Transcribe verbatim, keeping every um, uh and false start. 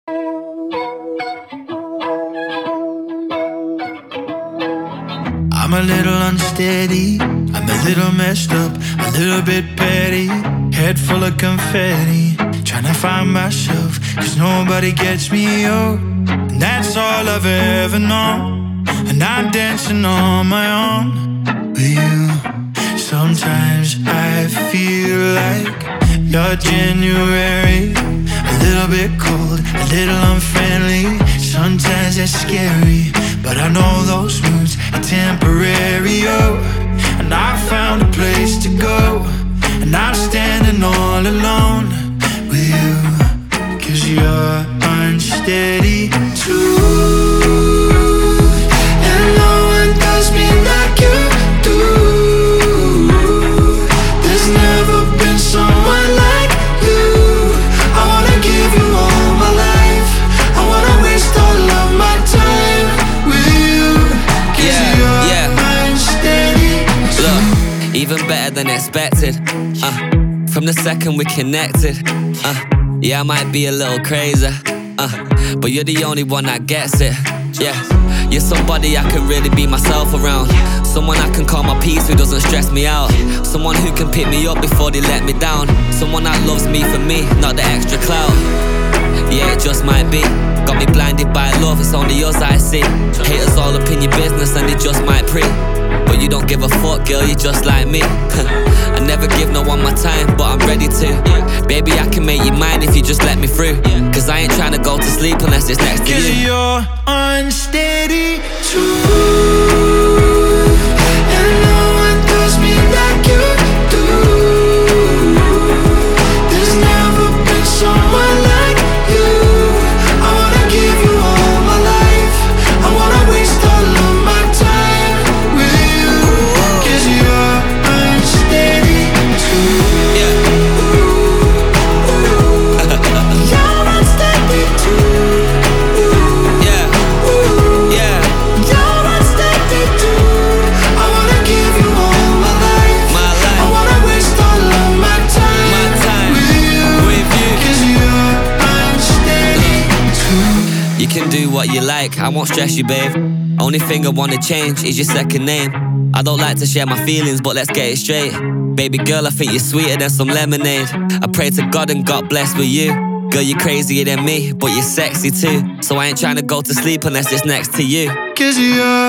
I'm a little unsteady, I'm a little messed up, a little bit petty, head full of confetti, trying to find myself, cause nobody gets me up, and that's all I've ever known, and I'm dancing on my own with you. Sometimes I feel like you're January, a little bit cold, a little unfriendly, sometimes it's scary, but I know those moods are temporary, oh. And I found a place to go, and I'm standing all alone with you, cause you're unsteady too, and no one does me like you do. There's never been someone like you. I wanna give you all my life, I wanna waste all of my time with you, cause yeah, you're yeah. unsteady too. Look, even better than expected, uh, from the second we connected, uh, yeah, I might be a little crazy, uh, but you're the only one that gets it, yeah. You're somebody I can really be myself around, someone I can call my peace who doesn't stress me out, someone who can pick me up before they let me down, someone that loves me for me, not the extra clout. Yeah, it just might be, got me blinded by love, it's only us I see. Haters all up in your business and they just might pre, but you don't give a fuck, girl, you're just like me. I never give no one my time, but I'm ready to. Baby, I can make you mine if you just let me through, cause I ain't trying to go to sleep unless it's next to you. Cause you're unsteady too, and no one does me like you do. There's never been someone like you. I wanna give you all my life, I wanna waste all of my time with you, cause you're unsteady too. Yeah. You're unsteady too. Yeah, yeah. You're unsteady too. I wanna give you all my life, My life, I wanna waste all of my time, my time with you, with you. cause you're unsteady too. You can do what you like, I won't stress you, babe. Only thing I wanna change is your second name. I don't like to share my feelings, but let's get it straight. Baby girl, I think you're sweeter than some lemonade. I pray to God and got blessed with you. Girl, you're crazier than me, but you're sexy too. So I ain't trying to go to sleep unless it's next to you. Cause you're